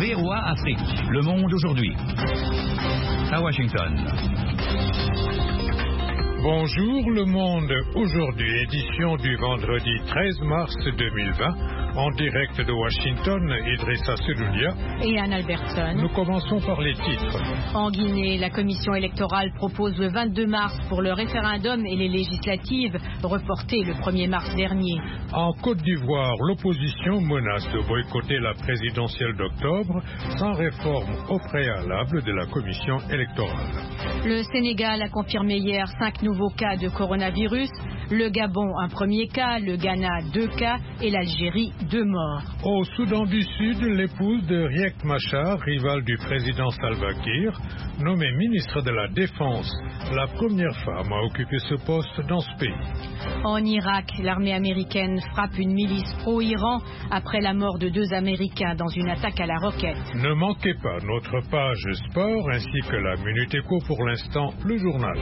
VOA Afrique. Le monde aujourd'hui. À Washington. Bonjour le monde, aujourd'hui édition du vendredi 13 mars 2020, en direct de Washington, Idrissa Sedoulia et Anne Albertson. Nous commençons par les titres. En Guinée, la commission électorale propose le 22 mars pour le référendum et les législatives, reportées le 1er mars dernier. En Côte d'Ivoire, l'opposition menace de boycotter la présidentielle d'octobre sans réforme au préalable de la commission électorale. Le Sénégal a confirmé hier 5 nouveaux cas de coronavirus, le Gabon un premier cas, le Ghana 2 cas et l'Algérie 2 morts. Au Soudan du Sud, l'épouse de Riek Machar, rival du président Salva Kiir, nommée ministre de la Défense, la première femme à occuper ce poste dans ce pays. En Irak, l'armée américaine frappe une milice pro-Iran après la mort de 2 Américains dans une attaque à la roquette. Ne manquez pas notre page sport ainsi que la Minute Éco, pour l'instant le journal.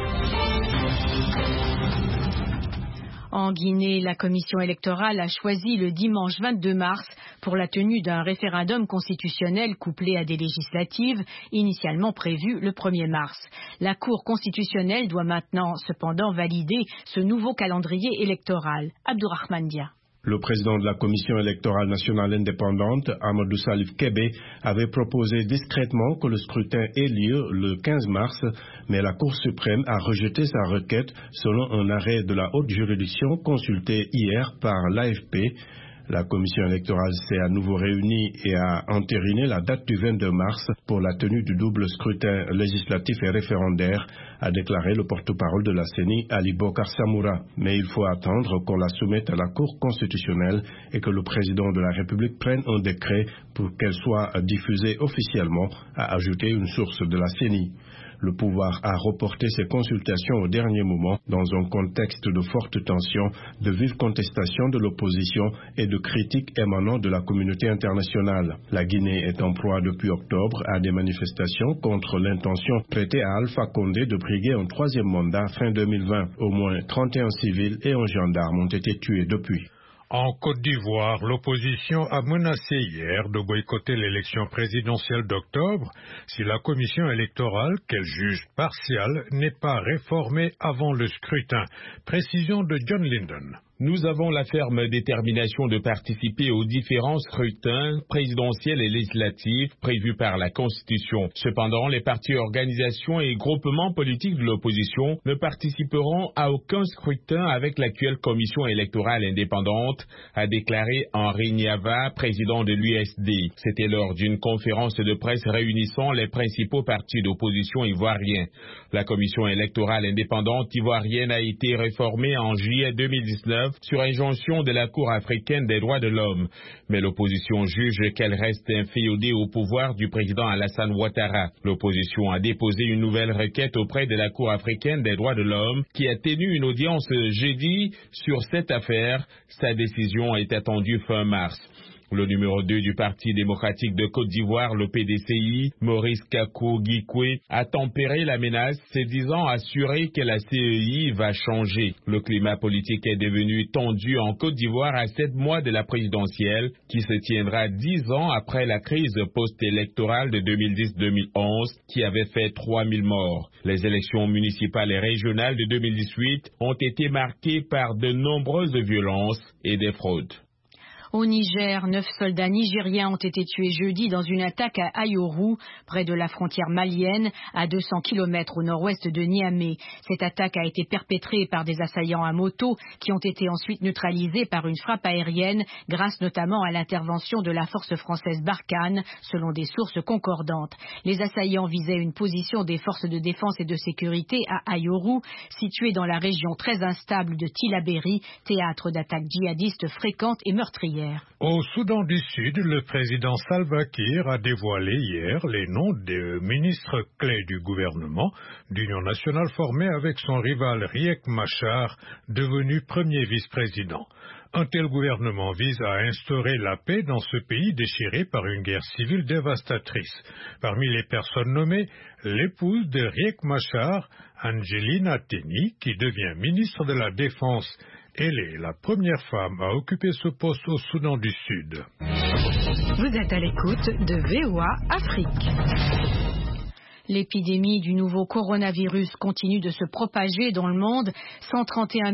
En Guinée, la commission électorale a choisi le dimanche 22 mars pour la tenue d'un référendum constitutionnel couplé à des législatives, initialement prévues le 1er mars. La Cour constitutionnelle doit maintenant cependant valider ce nouveau calendrier électoral. Abdourahmane Dia. Le président de la Commission électorale nationale indépendante, Amadou Salif Kébé, avait proposé discrètement que le scrutin ait lieu le 15 mars, mais la Cour suprême a rejeté sa requête selon un arrêt de la haute juridiction consulté hier par l'AFP. La commission électorale s'est à nouveau réunie et a entériné la date du 22 mars pour la tenue du double scrutin législatif et référendaire, a déclaré le porte-parole de la CENI, Ali Bokar Samoura. Mais il faut attendre qu'on la soumette à la Cour constitutionnelle et que le président de la République prenne un décret pour qu'elle soit diffusée officiellement, a ajouté une source de la CENI. Le pouvoir a reporté ses consultations au dernier moment dans un contexte de forte tension, de vive contestation de l'opposition et de critiques émanant de la communauté internationale. La Guinée est en proie depuis octobre à des manifestations contre l'intention prêtée à Alpha Condé de briguer un 3e mandat fin 2020. Au moins 31 civils et un gendarme ont été tués depuis. En Côte d'Ivoire, l'opposition a menacé hier de boycotter l'élection présidentielle d'octobre si la commission électorale, qu'elle juge partiale, n'est pas réformée avant le scrutin. Précision de John Linden. Nous avons la ferme détermination de participer aux différents scrutins présidentiels et législatifs prévus par la Constitution. Cependant, les partis, organisations et groupements politiques de l'opposition ne participeront à aucun scrutin avec l'actuelle commission électorale indépendante, a déclaré Henri Niava, président de l'USD. C'était lors d'une conférence de presse réunissant les principaux partis d'opposition ivoiriens. La commission électorale indépendante ivoirienne a été réformée en juillet 2019 sur injonction de la Cour africaine des droits de l'homme. Mais l'opposition juge qu'elle reste inféodée au pouvoir du président Alassane Ouattara. L'opposition a déposé une nouvelle requête auprès de la Cour africaine des droits de l'homme qui a tenu une audience jeudi sur cette affaire. Sa décision est attendue fin mars. Le numéro 2 du Parti démocratique de Côte d'Ivoire, le PDCI, Maurice Kakou Guikwe, a tempéré la menace, se disant assuré que la CEI va changer. Le climat politique est devenu tendu en Côte d'Ivoire à 7 mois de la présidentielle, qui se tiendra 10 ans après la crise post-électorale de 2010-2011, qui avait fait 3000 morts. Les élections municipales et régionales de 2018 ont été marquées par de nombreuses violences et des fraudes. Au Niger, 9 soldats nigériens ont été tués jeudi dans une attaque à Ayoru, près de la frontière malienne, à 200 km au nord-ouest de Niamey. Cette attaque a été perpétrée par des assaillants à moto qui ont été ensuite neutralisés par une frappe aérienne, grâce notamment à l'intervention de la force française Barkhane, selon des sources concordantes. Les assaillants visaient une position des forces de défense et de sécurité à Ayoru, située dans la région très instable de Tillabéri, théâtre d'attaques djihadistes fréquentes et meurtrières. Au Soudan du Sud, le président Salva Kiir a dévoilé hier les noms des ministres clés du gouvernement d'union nationale formé avec son rival Riek Machar, devenu premier vice-président. Un tel gouvernement vise à instaurer la paix dans ce pays déchiré par une guerre civile dévastatrice. Parmi les personnes nommées, l'épouse de Riek Machar, Angelina Teny, qui devient ministre de la Défense, Elle est la première femme à occuper ce poste au Soudan du Sud. Vous êtes à l'écoute de VOA Afrique. L'épidémie du nouveau coronavirus continue de se propager dans le monde. 131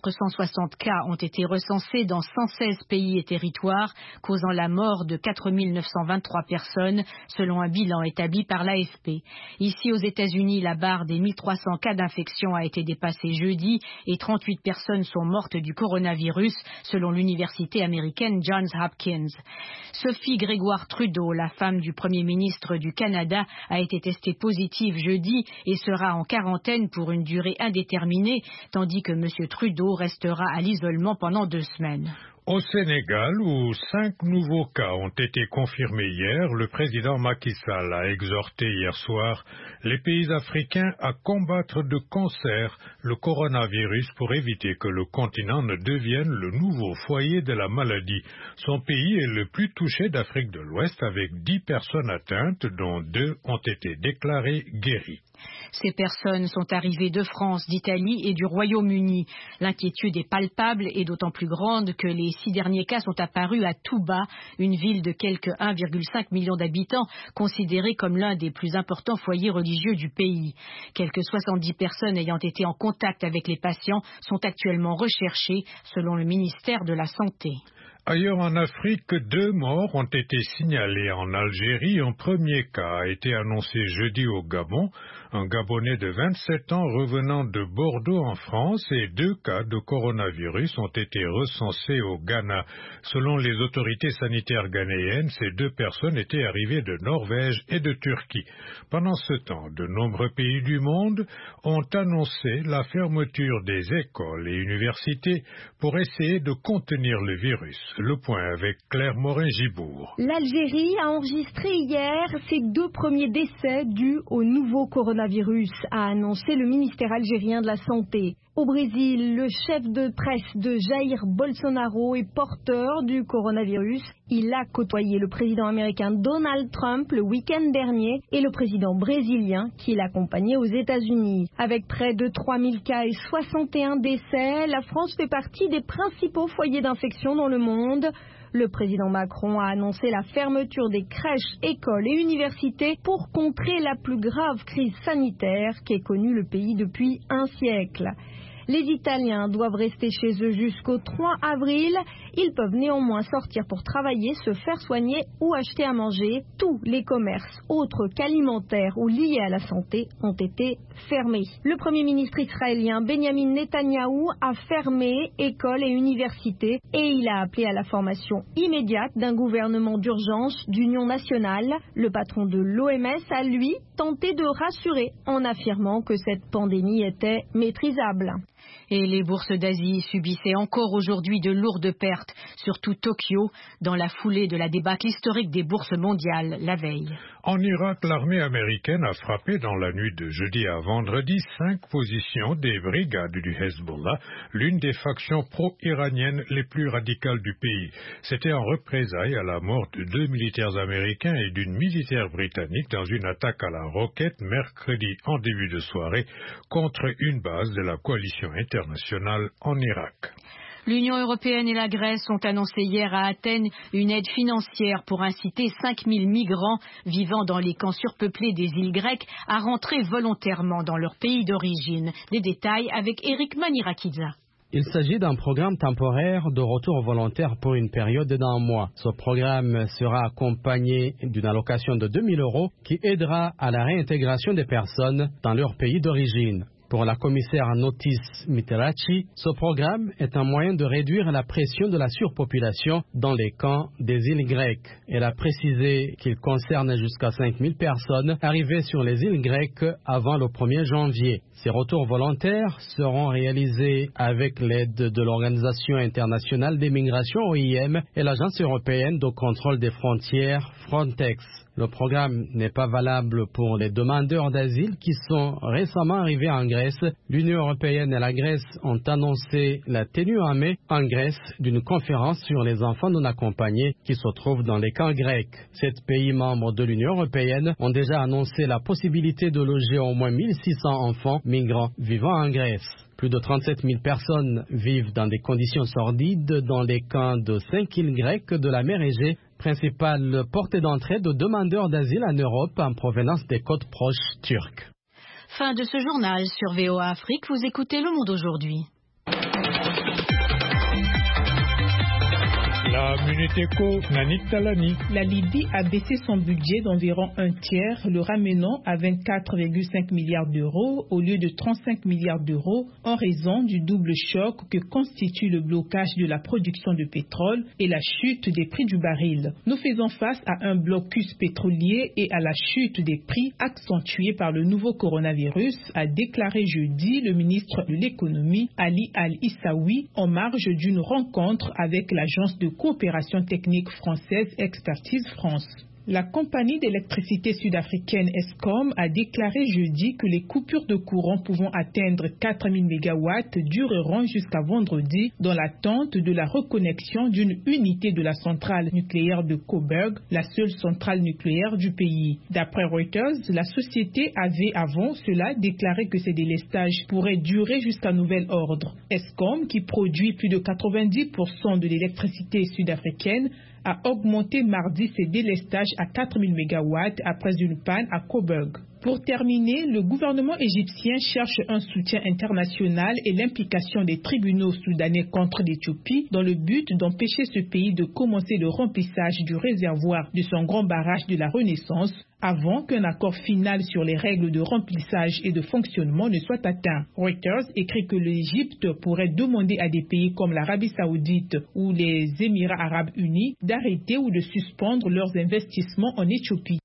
460 cas ont été recensés dans 116 pays et territoires, causant la mort de 4 923 personnes, selon un bilan établi par l'AFP. Ici aux États-Unis, la barre des 1300 cas d'infection a été dépassée jeudi et 38 personnes sont mortes du coronavirus, selon l'université américaine Johns Hopkins. Sophie Grégoire Trudeau, la femme du Premier ministre du Canada, a été testée positive jeudi et sera en quarantaine pour une durée indéterminée, tandis que M. Trudeau restera à l'isolement pendant 2 semaines. Au Sénégal, où 5 nouveaux cas ont été confirmés hier, le président Macky Sall a exhorté hier soir les pays africains à combattre de concert le coronavirus pour éviter que le continent ne devienne le nouveau foyer de la maladie. Son pays est le plus touché d'Afrique de l'Ouest avec 10 personnes atteintes, dont 2 ont été déclarées guéries. Ces personnes sont arrivées de France, d'Italie et du Royaume-Uni. L'inquiétude est palpable et d'autant plus grande que les 6 derniers cas sont apparus à Touba, une ville de quelque 1,5 million d'habitants, considérée comme l'un des plus importants foyers religieux du pays. Quelques 70 personnes ayant été en contact avec les patients sont actuellement recherchées, selon le ministère de la Santé. Ailleurs en Afrique, 2 morts ont été signalés en Algérie. Un premier cas a été annoncé jeudi au Gabon. Un Gabonais de 27 ans revenant de Bordeaux en France et 2 cas de coronavirus ont été recensés au Ghana. Selon les autorités sanitaires ghanéennes, ces 2 personnes étaient arrivées de Norvège et de Turquie. Pendant ce temps, de nombreux pays du monde ont annoncé la fermeture des écoles et universités pour essayer de contenir le virus. Le point avec Claire Morin-Gibourg. L'Algérie a enregistré hier ses 2 premiers décès dus au nouveau coronavirus, a annoncé le ministère algérien de la Santé. Au Brésil, le chef de presse de Jair Bolsonaro est porteur du coronavirus. Il a côtoyé le président américain Donald Trump le week-end dernier et le président brésilien qui l'accompagnait aux États-Unis. Avec près de 3000 cas et 61 décès, la France fait partie des principaux foyers d'infection dans le monde. Le président Macron a annoncé la fermeture des crèches, écoles et universités pour contrer la plus grave crise sanitaire qu'ait connue le pays depuis un siècle. Les Italiens doivent rester chez eux jusqu'au 3 avril. Ils peuvent néanmoins sortir pour travailler, se faire soigner ou acheter à manger. Tous les commerces autres qu'alimentaires ou liés à la santé ont été fermés. Le Premier ministre israélien Benjamin Netanyahou a fermé écoles et universités et il a appelé à la formation immédiate d'un gouvernement d'urgence d'union nationale. Le patron de l'OMS a, lui, tenté de rassurer en affirmant que cette pandémie était maîtrisable. Et les bourses d'Asie subissaient encore aujourd'hui de lourdes pertes, surtout Tokyo, dans la foulée de la débâcle historique des bourses mondiales la veille. En Irak, l'armée américaine a frappé dans la nuit de jeudi à vendredi 5 positions des brigades du Hezbollah, l'une des factions pro-iraniennes les plus radicales du pays. C'était en représailles à la mort de 2 militaires américains et d'une militaire britannique dans une attaque à la roquette mercredi en début de soirée contre une base de la coalition internationale en Irak. L'Union européenne et la Grèce ont annoncé hier à Athènes une aide financière pour inciter 5000 migrants vivant dans les camps surpeuplés des îles grecques à rentrer volontairement dans leur pays d'origine. Des détails avec Eric Manirakidza. Il s'agit d'un programme temporaire de retour volontaire pour une période d'1 mois. Ce programme sera accompagné d'une allocation de 2 000 € qui aidera à la réintégration des personnes dans leur pays d'origine. Pour la commissaire Notis Mitterrand, ce programme est un moyen de réduire la pression de la surpopulation dans les camps des îles grecques. Elle a précisé qu'il concerne jusqu'à 5000 personnes arrivées sur les îles grecques avant le 1er janvier. Ces retours volontaires seront réalisés avec l'aide de l'Organisation internationale des migrations OIM et l'Agence européenne de contrôle des frontières Frontex. Le programme n'est pas valable pour les demandeurs d'asile qui sont récemment arrivés en Grèce. L'Union européenne et la Grèce ont annoncé la tenue en mai en Grèce d'une conférence sur les enfants non accompagnés qui se trouvent dans les camps grecs. 7 pays membres de l'Union européenne ont déjà annoncé la possibilité de loger au moins 1600 enfants migrants vivant en Grèce. Plus de 37 000 personnes vivent dans des conditions sordides dans les camps de 5 îles grecques de la mer Égée, principale porte d'entrée de demandeurs d'asile en Europe en provenance des côtes proches turques. Fin de ce journal sur VOA Afrique. Vous écoutez Le Monde aujourd'hui. La Minute Éco, Nanit Talani. La Libye a baissé son budget d'environ un tiers, le ramenant à 24,5 milliards d'euros au lieu de 35 milliards d'euros en raison du double choc que constitue le blocage de la production de pétrole et la chute des prix du baril. Nous faisons face à un blocus pétrolier et à la chute des prix accentuée par le nouveau coronavirus, a déclaré jeudi le ministre de l'économie Ali Al-Issaoui en marge d'une rencontre avec l'agence de coopération technique française Expertise France. La compagnie d'électricité sud-africaine Eskom a déclaré jeudi que les coupures de courant pouvant atteindre 4000 MW dureront jusqu'à vendredi dans l'attente de la reconnexion d'une unité de la centrale nucléaire de Coburg, la seule centrale nucléaire du pays. D'après Reuters, la société avait avant cela déclaré que ces délestages pourraient durer jusqu'à nouvel ordre. Eskom, qui produit plus de 90% de l'électricité sud-africaine, a augmenté mardi ses délestages à 4000 MW après une panne à Coburg. Pour terminer, le gouvernement égyptien cherche un soutien international et l'implication des tribunaux soudanais contre l'Éthiopie dans le but d'empêcher ce pays de commencer le remplissage du réservoir de son grand barrage de la Renaissance avant qu'un accord final sur les règles de remplissage et de fonctionnement ne soit atteint. Reuters écrit que l'Égypte pourrait demander à des pays comme l'Arabie Saoudite ou les Émirats Arabes Unis d'arrêter ou de suspendre leurs investissements en Éthiopie.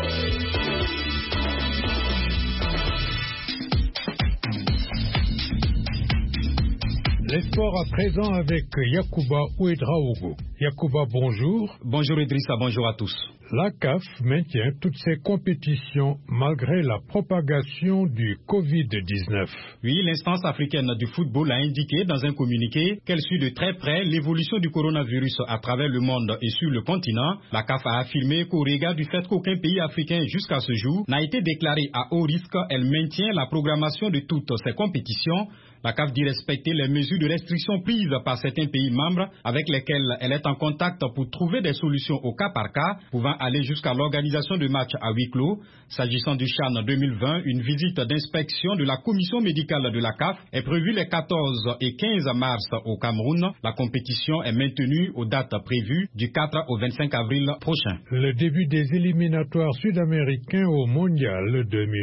Les sports à présent avec Yacouba Ouedraogo. Yacouba, bonjour. Bonjour Idrissa, bonjour à tous. La CAF maintient toutes ses compétitions malgré la propagation du Covid-19. Oui, l'instance africaine du football a indiqué dans un communiqué qu'elle suit de très près l'évolution du coronavirus à travers le monde et sur le continent. La CAF a affirmé qu'au regard du fait qu'aucun pays africain jusqu'à ce jour n'a été déclaré à haut risque, elle maintient la programmation de toutes ces compétitions. La CAF dit respecter les mesures de restriction prises par certains pays membres avec lesquels elle est en contact pour trouver des solutions au cas par cas, pouvant aller jusqu'à l'organisation de matchs à huis clos. S'agissant du CHAN 2020, une visite d'inspection de la commission médicale de la CAF est prévue les 14 et 15 mars au Cameroun. La compétition est maintenue aux dates prévues du 4 au 25 avril prochain. Le début des éliminatoires sud-américains au Mondial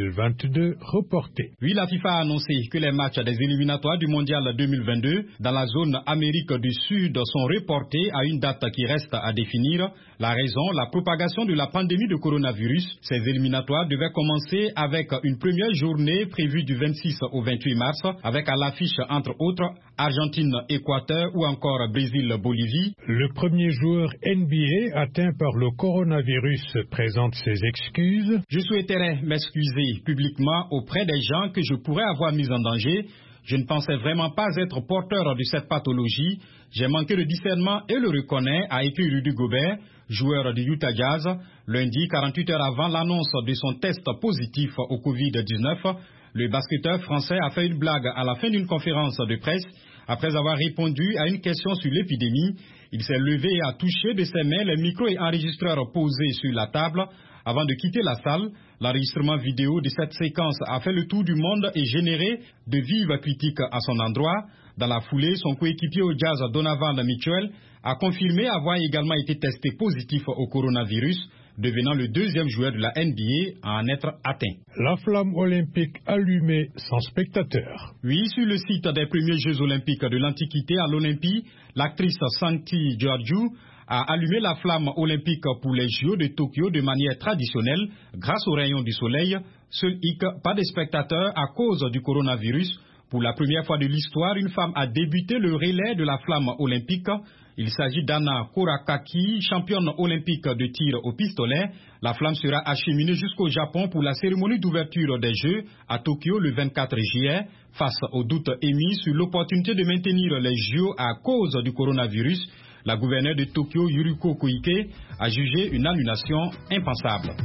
2022 reporté. Oui, la FIFA a annoncé que les matchs des éliminatoires du Mondial 2022 dans la zone Amérique du Sud sont reportés à une date qui reste à définir. La raison, la propagation de la pandémie de coronavirus. Ces éliminatoires devaient commencer avec une première journée prévue du 26 au 28 mars, avec à l'affiche entre autres Argentine-Équateur ou encore Brésil-Bolivie. Le premier joueur NBA atteint par le coronavirus présente ses excuses. Je souhaiterais m'excuser publiquement auprès des gens que je pourrais avoir mis en danger. Je ne pensais vraiment pas être porteur de cette pathologie. J'ai manqué de discernement et le reconnais, a écrit Rudy Gobert, joueur du Utah Jazz, lundi 48 heures avant l'annonce de son test positif au Covid-19. Le basketteur français a fait une blague à la fin d'une conférence de presse. Après avoir répondu à une question sur l'épidémie, il s'est levé et a touché de ses mains les micros et enregistreurs posés sur la table. Avant de quitter la salle, l'enregistrement vidéo de cette séquence a fait le tour du monde et généré de vives critiques à son endroit. Dans la foulée, son coéquipier au Jazz, Donovan Mitchell, a confirmé avoir également été testé positif au coronavirus, devenant le deuxième joueur de la NBA à en être atteint. La flamme olympique allumée sans spectateurs. Oui, sur le site des premiers Jeux olympiques de l'Antiquité à l'Olympie, l'actrice Santi Georgiou a allumé la flamme olympique pour les Jeux de Tokyo de manière traditionnelle grâce aux rayons du soleil. Seul hic, pas de spectateurs à cause du coronavirus. Pour la première fois de l'histoire, une femme a débuté le relais de la flamme olympique. Il s'agit d'Anna Korakaki, championne olympique de tir au pistolet. La flamme sera acheminée jusqu'au Japon pour la cérémonie d'ouverture des Jeux à Tokyo le 24 juillet. Face aux doutes émis sur l'opportunité de maintenir les Jeux à cause du coronavirus, la gouverneure de Tokyo, Yuriko Koike, a jugé une annulation impensable.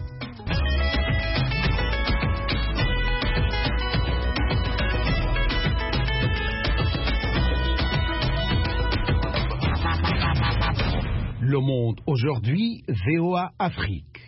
Le Monde aujourd'hui, VOA Afrique.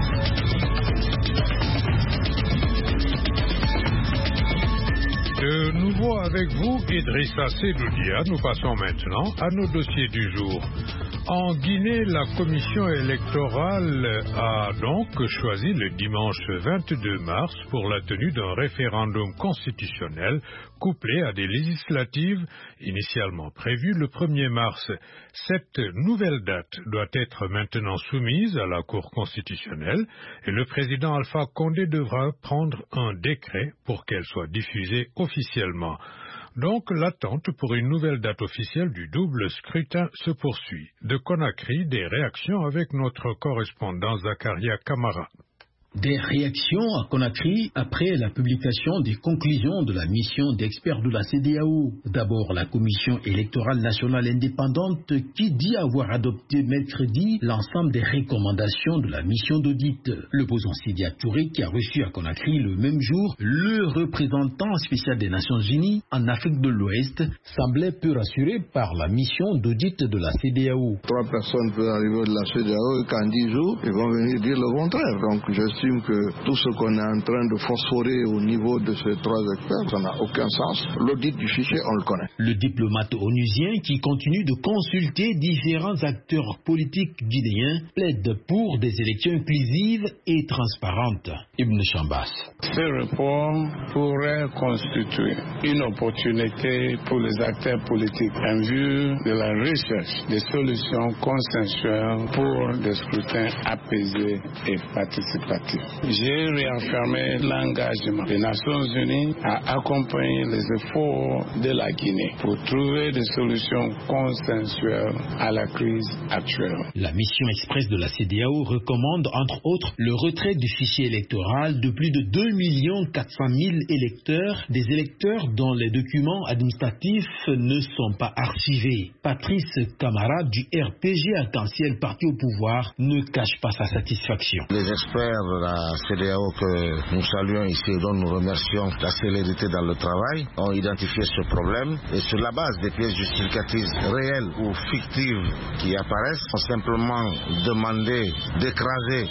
De nouveau avec vous, Idrissa Sedoudia. Nous passons maintenant à nos dossiers du jour. En Guinée, la commission électorale a donc choisi le dimanche 22 mars pour la tenue d'un référendum constitutionnel couplé à des législatives initialement prévues le 1er mars. Cette nouvelle date doit être maintenant soumise à la Cour constitutionnelle et le président Alpha Condé devra prendre un décret pour qu'elle soit diffusée officiellement. Donc, l'attente pour une nouvelle date officielle du double scrutin se poursuit. De Conakry, des réactions avec notre correspondant Zakaria Kamara. Des réactions à Conakry après la publication des conclusions de la mission d'experts de la CEDEAO. D'abord, la Commission électorale nationale indépendante qui dit avoir adopté mercredi l'ensemble des recommandations de la mission d'audit. L'opposant Sidi Touré qui a reçu à Conakry le même jour le représentant spécial des Nations Unies en Afrique de l'Ouest semblait peu rassuré par la mission d'audit de la CEDEAO. 3 personnes peuvent arriver de la CEDEAO et qu'en 10 jours, ils vont venir dire le contraire. Donc, j'estime que tout ce qu'on est en train de phosphorer au niveau de ces 3 experts, ça n'a aucun sens. L'audit du fichier, on le connaît. Le diplomate onusien qui continue de consulter différents acteurs politiques guinéens plaide pour des élections inclusives et transparentes. Ibn Chambas. Ces réformes pourraient constituer une opportunité pour les acteurs politiques en vue de la recherche des solutions consensuelles pour des scrutins apaisés et participatifs. J'ai réaffirmé l'engagement des Nations Unies à accompagner les efforts de la Guinée pour trouver des solutions consensuelles à la crise actuelle. La mission express de la CEDEAO recommande entre autres le retrait du fichier électoral de plus de 2 400 000 électeurs, des électeurs dont les documents administratifs ne sont pas archivés. Patrice Camara du RPG Arc-en-Ciel parti au pouvoir ne cache pas sa satisfaction. Les experts de la CEDEAO que nous saluons ici et dont nous remercions la célérité dans le travail ont identifié ce problème et sur la base des pièces justificatives réelles ou fictives qui apparaissent, ont simplement demandé d'écraser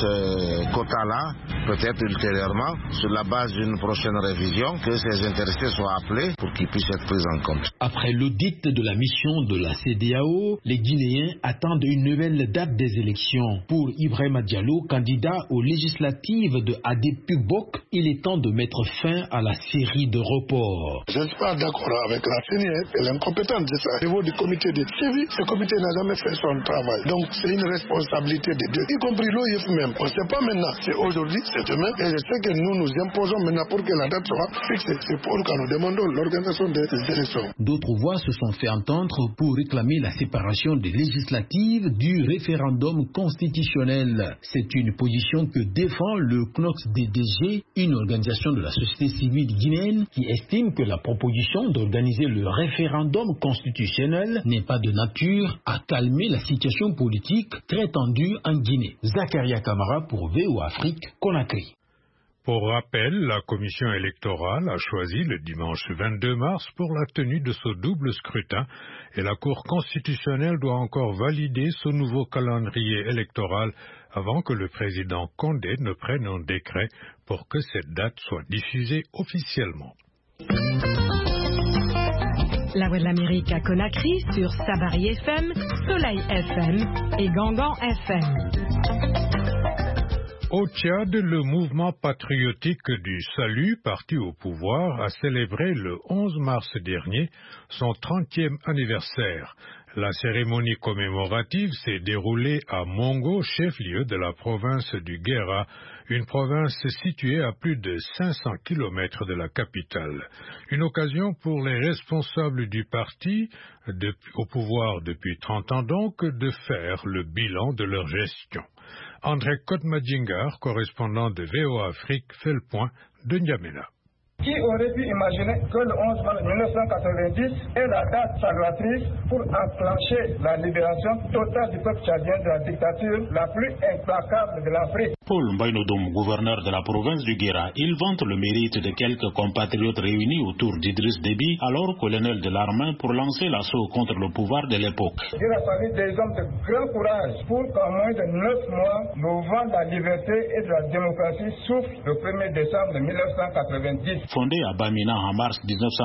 ce quota-là, peut-être ultérieurement, sur la base d'une prochaine révision, que ces intéressés soient appelés pour qu'ils puissent être pris en compte. Après l'audit de la mission de la CEDEAO, les Guinéens attendent une nouvelle date des élections. Pour Ibrahima Diallo, candidat aux législatives de ADP-BOC, il est temps de mettre fin à la série de reports. Je ne suis pas d'accord avec la CENI, elle est incompétente de ça. Au niveau du comité de suivi, ce comité n'a jamais fait son travail. Donc c'est une responsabilité des deux, y compris l'OIF même. On ne sait pas maintenant, c'est aujourd'hui, c'est demain, et je sais que nous imposons maintenant pour que la date soit fixée. C'est pourquoi nous demandons l'organisation des élections. D'autres voix se sont fait entendre pour réclamer la séparation des législatives du référendum constitutionnel. C'est une position que défend le CNOX-DDG, une organisation de la société civile guinéenne qui estime que la proposition d'organiser le référendum constitutionnel n'est pas de nature à calmer la situation politique très tendue en Guinée. Zakaria Kamara pour VOA Afrique, Conakry. Pour rappel, la commission électorale a choisi le dimanche 22 mars pour la tenue de ce double scrutin et la Cour constitutionnelle doit encore valider ce nouveau calendrier électoral avant que le président Condé ne prenne un décret pour que cette date soit diffusée officiellement. La Voix de l'Amérique à Conakry sur Sabari FM, Soleil FM et Gangan FM. Au Tchad, le mouvement patriotique du Salut, parti au pouvoir, a célébré le 11 mars dernier son 30e anniversaire. La cérémonie commémorative s'est déroulée à Mongo, chef-lieu de la province du Guéra, une province située à plus de 500 km de la capitale. Une occasion pour les responsables du parti, au pouvoir depuis 30 ans donc, de faire le bilan de leur gestion. André Kotmadjingar, correspondant de VOA Afrique, fait le point de N'Djamena. Qui aurait pu imaginer que le 11 mars 1990 est la date salvatrice pour enclencher la libération totale du peuple tchadien de la dictature la plus implacable de l'Afrique? Paul Mbaye-Nodom, gouverneur de la province du Guéra, il vante le mérite de quelques compatriotes réunis autour d'Idriss Déby, alors colonel de l'armée, pour lancer l'assaut contre le pouvoir de l'époque. Il a fallu des hommes de grand courage pour qu'en moins de 9 mois, le vent de la liberté et de la démocratie souffle le 1er décembre 1990. Fondé à Bamina en mars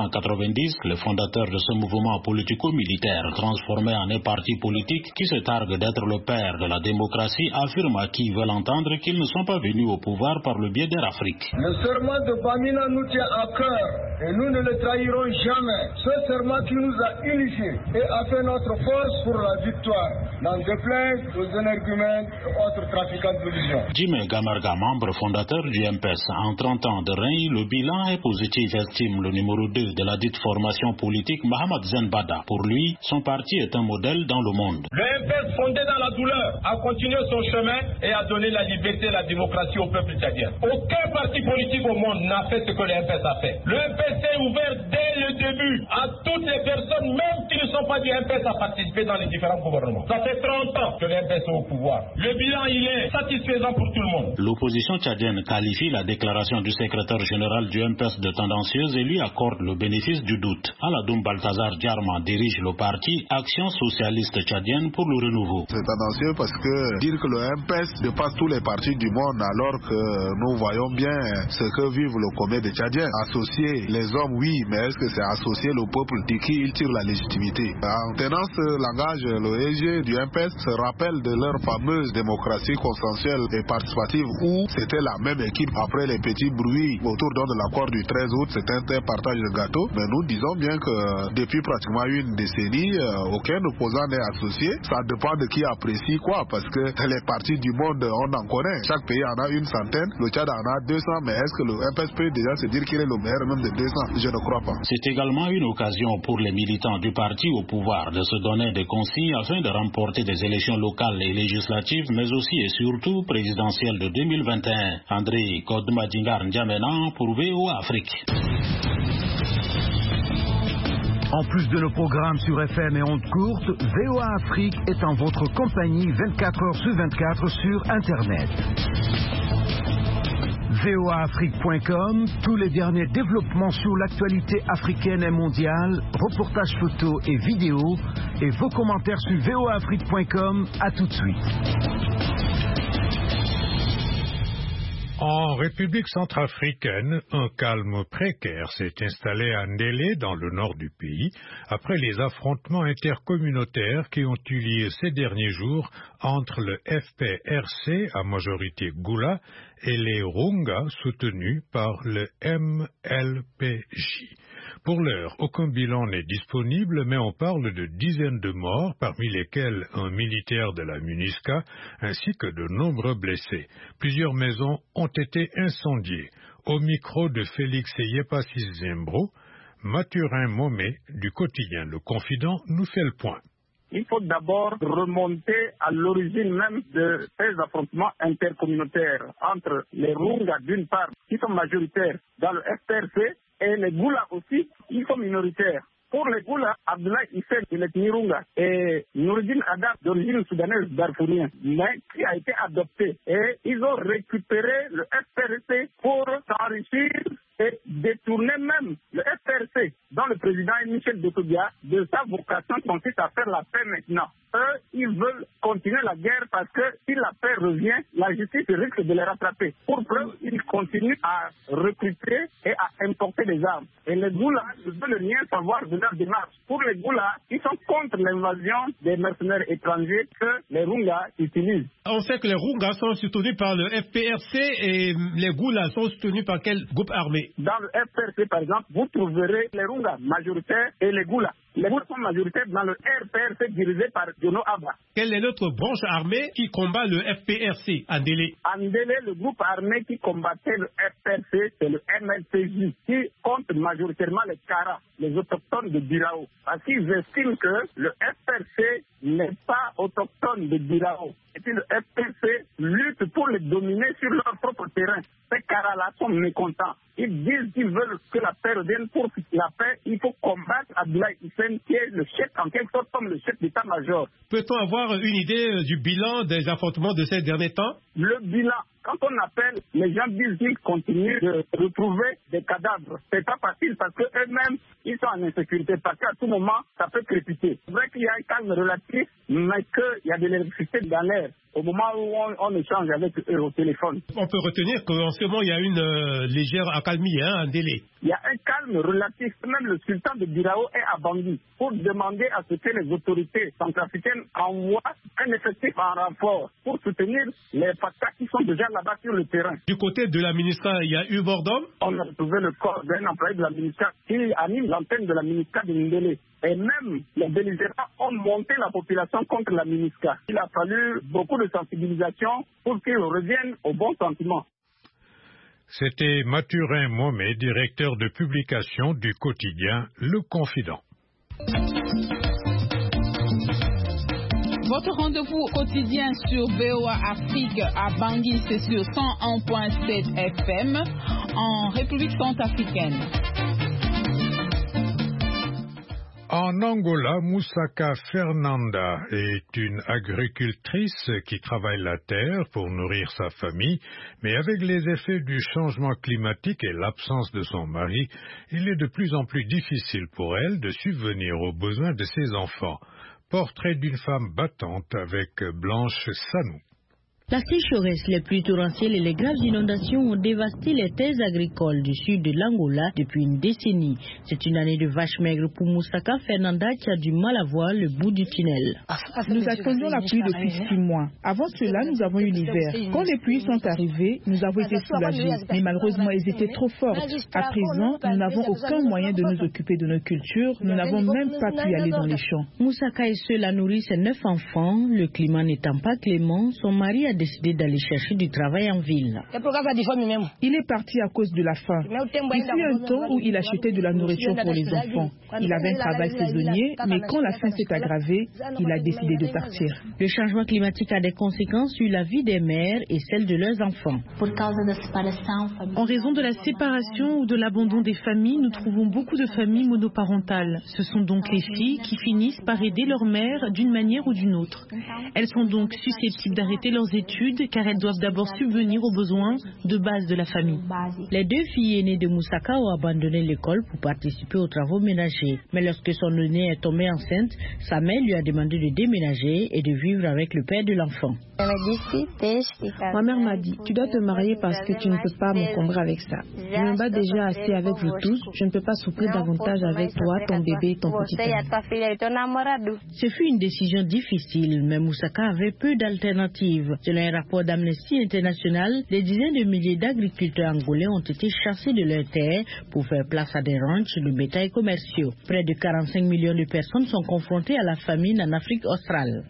1990, le fondateur de ce mouvement politico-militaire transformé en un parti politique qui se targue d'être le père de la démocratie affirme à qui veut l'entendre qu'ils ne sont pas venus au pouvoir par le biais d'Air Afrique. Le serment de Bamina nous tient à cœur et nous ne le trahirons jamais. Ce serment qui nous a unifiés et a fait notre force pour la victoire, n'en déplaise aux énergumènes et autres trafiquants d'illusions. Jimé Gamarga, membre fondateur du MPS, en 30 ans de règne, le bilan est positif, estime le numéro 2 de la dite formation politique, Mohamed Zenbada. Pour lui, son parti est un modèle dans le monde. Le MPS, fondé dans la douleur, a continué son chemin et a donné la liberté et la démocratie au peuple tchadien. Aucun parti politique au monde n'a fait ce que le MPS a fait. Le MPS est ouvert dès le début à toutes les personnes, même qui ne sont pas du MPS, à participer dans les différents gouvernements. Ça fait 30 ans que le MPS est au pouvoir. Le bilan, il est satisfaisant pour tout le monde. L'opposition tchadienne qualifie la déclaration du secrétaire général du MPS de tendancieuse et lui accorde le bénéfice du doute. Aladoum Balthazar Diarma dirige le parti Action Socialiste Tchadienne pour le renouveau. C'est tendancieux parce que dire que le MPS dépasse tous les partis du monde alors que nous voyons bien ce que vivent le commun des Tchadiens. Associer les hommes, oui, mais est-ce que c'est associer le peuple de qui il tire la légitimité? En tenant ce langage, le EG du MPS se rappelle de leur fameuse démocratie consensuelle et participative où c'était la même équipe après les petits bruits autour de l'accord du 13 août, c'était un partage de gâteau. Mais nous disons bien que depuis pratiquement une décennie, aucun opposant n'est associé. Ça dépend de qui apprécie quoi, parce que les partis du monde, on en connaît. Chaque pays en a une centaine, le Tchad en a 200, mais est-ce que le MPS peut déjà se dire qu'il est le meilleur même de 200? Je ne crois pas. C'est également une occasion pour les militants du parti au pouvoir de se donner des consignes afin de remporter des élections locales et législatives, mais aussi et surtout présidentielles de 2021. André Kodmadingar N'Djamena pour VOA Afrique. En plus de nos programmes sur FM et ondes courtes, VOA Afrique est en votre compagnie 24 heures sur 24 sur Internet. voaafrique.com, tous les derniers développements sur l'actualité africaine et mondiale, reportages photos et vidéos, et vos commentaires sur voaafrique.com. À tout de suite. En République centrafricaine, un calme précaire s'est installé à Ndélé, dans le nord du pays, après les affrontements intercommunautaires qui ont eu lieu ces derniers jours entre le FPRC, à majorité Goula, et les Runga, soutenus par le MLPJ. Pour l'heure, aucun bilan n'est disponible, mais on parle de dizaines de morts, parmi lesquels un militaire de la MINUSCA, ainsi que de nombreux blessés. Plusieurs maisons ont été incendiées. Au micro de Félix Yepassis Zembro, Mathurin Momé, du quotidien Le Confident, nous fait le point. Il faut d'abord remonter à l'origine même de ces affrontements intercommunautaires entre les Runga d'une part, qui sont majoritaires dans le FPRC, et les Goula aussi, qui sont minoritaires. Pour les Goula, Abdoulaye Hissène, il est Nirunga, et Noureddine Adam, d'origine soudanaise darfourien, mais qui a été adopté. Et ils ont récupéré le FPRC pour s'enrichir et détourner même le FPRC, dont le président est Michel Doumbouya, de sa vocation consiste à faire la paix maintenant. Eux, ils veulent continuer la guerre parce que si la paix revient, la justice risque de les rattraper. Pour preuve, ils continuent à recruter et à importer des armes. Et les Goula ne veulent rien savoir de leur démarche. Pour les Goula, ils sont contre l'invasion des mercenaires étrangers que les Runga utilisent. On sait que les Runga sont soutenus par le FPRC et les Goula sont soutenus par quel groupe armé? Dans le FPRC, par exemple, vous trouverez les Runga majoritaires et les Goula. Les Goula sont majoritaires dans le RPRC dirigé par Jono Abba. Quelle est l'autre branche armée qui combat le FPRC à Ndélé? À Ndélé, le groupe armé qui combattait le FPRC, c'est le MLPJ, qui compte majoritairement les Kara, les autochtones de Birao. Parce qu'ils estiment que le FPRC n'est pas autochtone de Birao. Et puis le FPRC lutte pour les dominer sur leur propre terrain. Ces Kara-là sont mécontents. Ils disent qu'ils veulent que la paix revienne. Pour la paix, il faut combattre Abdoulaye Hissène, qui est le chef, en quelque sorte, comme le chef d'état-major. Peut-on avoir une idée du bilan des affrontements de ces derniers temps? Le bilan, quand on appelle, les gens disent qu'ils continuent de retrouver des cadavres. C'est pas facile parce qu'eux-mêmes, ils sont en insécurité. Parce qu'à tout moment, ça peut crépiter. C'est vrai qu'il y a un calme relatif, mais qu'il y a de l'électricité dans l'air au moment où on échange avec eux au téléphone. On peut retenir qu'en ce moment, il y a une légère accalmie, un délai. Il y a un calme relatif. Même le sultan de Birao est à Bangui pour demander à ce que les autorités centrafricaines envoient un effectif en renfort pour soutenir les FATCA qui sont déjà là-bas sur le terrain. Du côté de la MINUSCA, il y a eu mort d'homme. On a retrouvé le corps d'un employé de la MINUSCA qui anime l'antenne de la MINUSCA de Ndélé. Et même les belligérants ont monté la population contre la MINUSCA. Il a fallu beaucoup de sensibilisation pour qu'ils reviennent au bon sentiment. C'était Mathurin Momé, directeur de publication du quotidien Le Confident. Votre rendez-vous quotidien sur VOA Afrique à Bangui, c'est sur 101.7 FM en République centrafricaine. En Angola, Moussaka Fernanda est une agricultrice qui travaille la terre pour nourrir sa famille, mais avec les effets du changement climatique et l'absence de son mari, il est de plus en plus difficile pour elle de subvenir aux besoins de ses enfants. Portrait d'une femme battante avec Blanche Sanou. La sécheresse, les pluies torrentielles et les graves inondations ont dévasté les terres agricoles du sud de l'Angola depuis une décennie. C'est une année de vache maigre pour Moussaka Fernanda qui a du mal à voir le bout du tunnel. Nous attendions la pluie depuis 6 mois. Avant cela, nous avons eu l'hiver. Quand les pluies sont arrivées, nous avons été soulagés. Mais malheureusement, elles étaient trop fortes. À présent, nous n'avons aucun moyen de nous occuper de nos cultures. Nous n'avons même pas pu aller dans les champs. Moussaka est seule à nourrir ses 9 enfants. Le climat n'étant pas clément, son mari a décidé d'aller chercher du travail en ville. Il est parti à cause de la faim. Il fut un temps où il achetait de la nourriture pour les enfants. Il avait un travail saisonnier, mais quand la faim s'est aggravée, il a décidé de partir. Le changement climatique a des conséquences sur la vie des mères et celle de leurs enfants. En raison de la séparation ou de l'abandon des familles, nous trouvons beaucoup de familles monoparentales. Ce sont donc les filles qui finissent par aider leur mère d'une manière ou d'une autre. Elles sont donc susceptibles d'arrêter leurs études car elles doivent d'abord subvenir aux besoins de base de la famille. Les 2 filles aînées de Moussaka ont abandonné l'école pour participer aux travaux ménagers. Mais lorsque son aînée est tombée enceinte, sa mère lui a demandé de déménager et de vivre avec le père de l'enfant. Ma mère m'a dit, tu dois te marier parce que tu ne peux pas m'encombrer avec ça. Je me bats déjà assez avec vous tous, je ne peux pas souffrir davantage avec toi, ton bébé et ton petit ami. Ce fut une décision difficile, mais Moussaka avait peu d'alternatives. Selon un rapport d'Amnesty International, des dizaines de milliers d'agriculteurs angolais ont été chassés de leurs terres pour faire place à des ranchs de bétail commerciaux. Près de 45 millions de personnes sont confrontées à la famine en Afrique australe.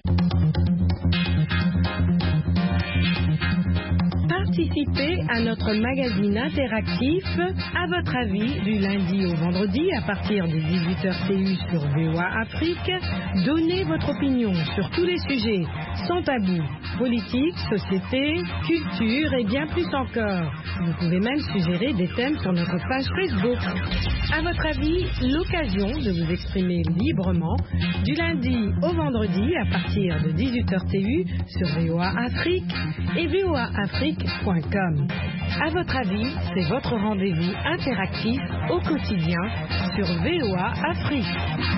Participez à notre magazine interactif À votre avis du lundi au vendredi à partir de 18h TU sur VOA Afrique. Donnez votre opinion sur tous les sujets sans tabou, politique, société, culture et bien plus encore. Vous pouvez même suggérer des thèmes sur notre page Facebook. À votre avis, l'occasion de vous exprimer librement du lundi au vendredi à partir de 18h TU sur VOA Afrique et voaafrique.com. À votre avis, c'est votre rendez-vous interactif au quotidien sur VOA Afrique.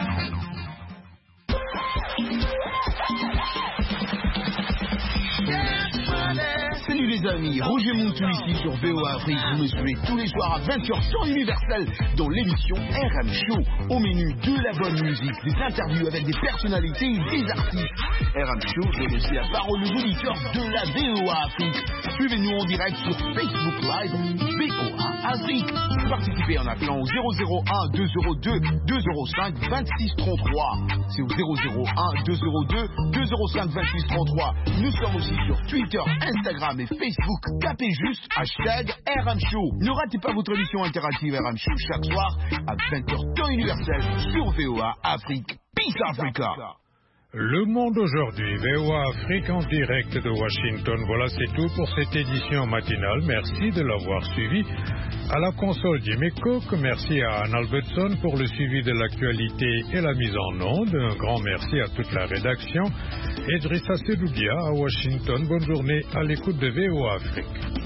Salut les amis, Roger Montou ici sur VOA Afrique. Vous me suivez tous les soirs à 20h temps universel dans l'émission RM Show. Au menu de la bonne musique, des interviews avec des personnalités et des artistes. RM Show donne aussi la parole aux auditeurs de la VOA Afrique. Suivez-nous en direct sur Facebook Live VOA Afrique. Participez en appelant au 001 202 205 26 33. C'est au 001 202 205 26 33. Nous sommes aussi sur Twitter, Instagram et Facebook. Tapez juste hashtag RM Show. Ne ratez pas votre émission interactive RM Show chaque soir à 20h temps universel sur VOA Afrique. Peace Africa. Le Monde aujourd'hui, VOA Afrique en direct de Washington. Voilà, c'est tout pour cette édition matinale. Merci de l'avoir suivi. À la console Jimmy Cook, merci à Anne Albertson pour le suivi de l'actualité et la mise en onde. Un grand merci à toute la rédaction. Idrissa Sedoudia à Washington. Bonne journée à l'écoute de VOA Afrique.